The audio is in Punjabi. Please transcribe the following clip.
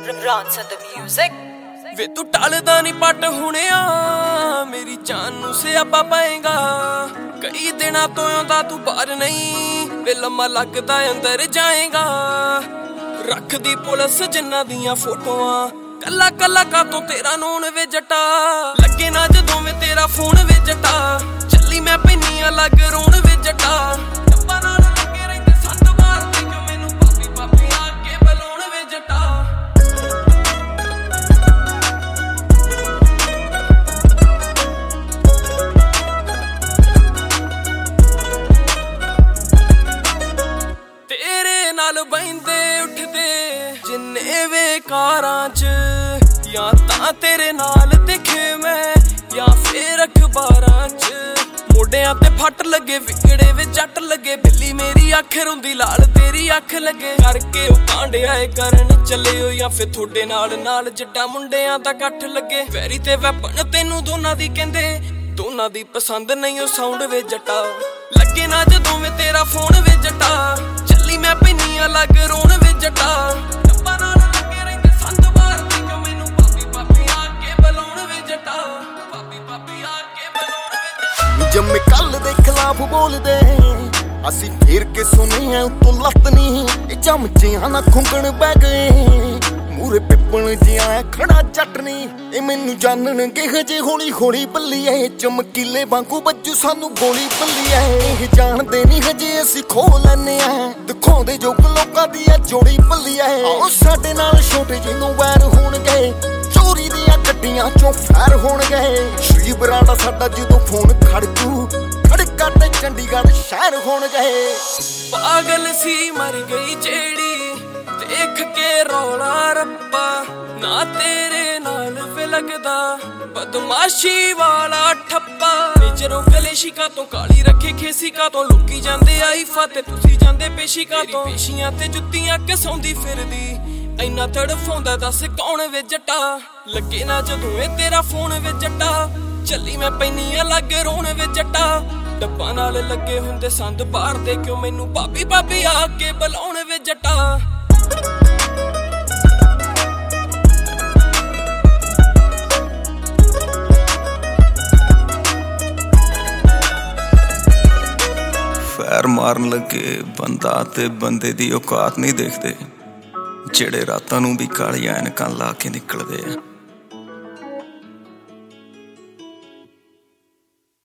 Ronson the music ਵੇ ਤੂੰ ਟਲਦਾ ਨਹੀਂ ਪੱਟ ਹੁਣਿਆ ਮੇਰੀ ਜਾਨ ਨੂੰ ਸਿਆਪਾ ਪਾਏਗਾ ਕਈ ਦਿਨਾਂ ਤੋਂ ਆਉਂਦਾ ਤੂੰ ਬਾਹਰ ਨਹੀਂ ਵੇ ਲੰਮਾ ਲੱਗਦਾ ਅੰਦਰ ਜਾਏਗਾ ਰੱਖਦੀ ਪੁਲਿਸ ਜਿੰਨਾਂ ਦੀਆਂ ਫੋਟੋਆਂ ਕੱਲਾ ਕੱਲਾ ਕਾਤੋਂ ਤੇਰਾ ਨੂਨ ਵੇ ਜੱਟਾ ਲੱਗੇ ਨਾ ਜਦੋਂ ਵੇ ਤੇਰਾ ਫੋਨ ਵੇ ਜੱਟਾ ਚੱਲੀ ਮੈਂ ਪੈਨੀ ਅਲੱਗ ਰੋਣ ਵੇ ਜੱਟਾ ਟੱਪਾ ਨਾਲ ਲੱਗੇ ਰਹਿੰਦੇ ਸੰਦ ਮਾਰਦੇ ਜੋ ਮੈਨੂੰ ਪਾਪੀ ਪਾਪੀ ਆ ਕੇ ਬੁਲਾਉਣ ਵੇ ਜੱਟਾ ਨਾਲ ਬੈਂਦੇ ਉੱਠਦੇ ਜਿੰਨੇ ਵੇ ਕਾਰਾਂ ਚ ਜਾਂ ਤਾਂ ਤੇਰੇ ਨਾਲ ਦਿਖੇ ਮੈਂ ਜਾਂ ਫੇਰ ਅਖਬਾਰਾਂ ਚ ਮੋਢਿਆਂ ਤੇ ਫੱਟ ਲੱਗੇ ਵਿਗੜੇ ਵੇ ਜੱਟ ਲੱਗੇ ਬਿੱਲੀ ਮੇਰੀ ਅੱਖ ਰੁੰਦੀ ਲਾਲ ਤੇਰੀ ਅੱਖ ਲੱਗੇ ਕਰਕੇ ਉਹ ਕਾਂਡਿਆਏ ਕਰਨ ਚੱਲੇ ਹੋ ਜਾਂ ਫੇਰ ਤੁਹਾਡੇ ਨਾਲ ਜੱਟਾ ਮੁੰਡਿਆਂ ਦਾ ਇਕੱਠ ਲੱਗੇ ਵੈਰੀ ਤੇ ਵੈਪਨ ਤੈਨੂੰ ਦੋਨਾਂ ਦੀ ਕਹਿੰਦੇ ਦੋਨਾਂ ਦੀ ਪਸੰਦ ਨਹੀਂ ਉਹ ਸਾਊਂਡ ਵੇ ਜੱਟਾ ਲੱਗੇ ਨਾ ਜਦੋਂ ਵੇ ਤੇਰਾ ਫੋਨ ਵੇ ਜੱਟਾ ਚੱਲੀ ਮੈਂ ਪੈਨੀ ਅਲੱਗ ਰੋਣ ਵੇ ਜੱਟਾ ਟੱਪਾ ਨਾਲ ਲੱਗੇ ਰਹਿੰਦੇ ਸੰਦ ਮਾਰਦੇ ਜੋ ਮੈਨੂੰ ਪਾਪੀ ਪਾਪੀ ਆ ਕੇ ਬੁਲਾਉਣ ਵੇ ਜੱਟਾ ਪਾਪੀ ਪਾਪੀ ਆ ਕੇ ਬੁਲਾਉਣ ਵੇ ਜੰਮੇ ਕੱਲ ਦੇ ਖਿਲਾਫ ਬੋਲਦੇ ਅਸੀਂ ਫੇਰ ਕੇ ਸੁਣੇ ਆ ਉਤੋਂ ਲੱਤ ਨਹੀਂ ਇਹ ਚਮਚਿਆਂ ਨਾਲ ਖੁੰਗਣ ਬਹਿ ਗਏ ਮੂਰੇ ਪਿੱਪਲ ਜਿਹਾ ਖੜਾ ਜੱਟ ਨਹੀਂ ਇਹ ਮੈਨੂੰ ਜਾਣਨਗੇ ਹਜੇ ਹੌਲੀ ਹੌਲੀ ਬੱਲੀਏ ਚਮਕੀਲੇ ਵਾਂਗੂ ਬੱਜੂ ਸਾਨੂੰ ਗੋਲੀ ਬੱਲੀਏ ਇਹ ਜਾਣਦੇ ਨਹੀਂ ਹਜੇ ਅਸੀਂ ਖੋ ਲੈਨੇ ਆ ਦਿਖਾਉਂਦੇ ਜੋ ਲੋਕਾਂ ਦੀ ਆ ਜੋੜੀ ਬੱਲੀਏ ਆਓ ਸਾਡੇ ਨਾਲ ਛੋਟੇ ਜਿਹਨੂੰ ਵੈਰ ਹੋਣਗੇ ਚੋਰੀ ਦੀਆਂ ਗੱਡੀਆਂ ਚੋਂ ਫੈਰ ਹੋਣਗੇ ਸ਼੍ਰੀ ਬਰਾੜਾ ਸਾਡਾ ਜਦੋਂ ਫੋਨ ਖੜਕੂ ਖੜਕਾ ਤੇ ਚੰਡੀਗੜ੍ਹ ਸ਼ਹਿਰ ਹੋਣਗੇ ਪਾਗਲ ਸੀ ਮਰ ਗਈ ਜਿਹੜੀ ਦੇਖ ਕੇ ਰੌਲਾ ਰੱਪਾ ਨਾ ਤੇਰੇ ਨਾਲ ਵੇ ਲੱਗਦਾ ਬਦਮਾਸ਼ੀ ਵਾਲਾ ਠੱਪਾ ਨਿਜਰੋਂ ਕਲੇਸ਼ਿਕਾ ਤੋਂ ਕਾਲੀ ਰੱਖੇ ਖੇਸਿਕਾ ਤੋਂ ਲੋਕੀ ਜਾਂਦੇ ਆਈਫਾ ਤੇ ਤੁਸੀਂ ਜਾਂਦੇ ਪੇਸ਼ਿਕਾ ਤੋਂ ਪੇਸ਼ੀਆਂ ਤੇ ਜੁੱਤੀਆਂ ਕਸਾਉਂਦੀ ਫਿਰਦੀ ਇੰਨਾ ਤੜਫਾਉਂਦਾ ਦੱਸ ਕੌਣ ਵੇ ਜੱਟਾ ਲੱਗੇ ਨਾ ਜਦੋਂ ਇਹ ਤੇਰਾ ਫੋਨ ਵੇ ਜੱਟਾ ਚੱਲੀ ਮੈਂ ਪੈਨੀ ਅਲੱਗ ਰੋਣ ਵੇ ਜੱਟਾ ਡੱਬਾ ਨਾਲ ਲੱਗੇ ਹੁੰਦੇ ਸੰਦ ਬਾਹਰ ਦੇ ਕਿਉਂ ਮੈਨੂੰ ਪਾਪੀ ਪਾਪੀ ਆ ਕੇ ਬੁਲਾਉਣ ਵੇ ਜੱਟਾ ਫੈਰ ਮਾਰਨ ਲੱਗੇ ਬੰਦਾ ਤੇ ਬੰਦੇ ਦੀ ਔਕਾਤ ਨਹੀਂ ਦੇਖਦੇ ਜਿਹੜੇ ਰਾਤਾਂ ਨੂੰ ਵੀ ਕਾਲੀਆਂ ਐਨਕਾਂ ਲਾ ਕੇ ਨਿਕਲਦੇ ਆ।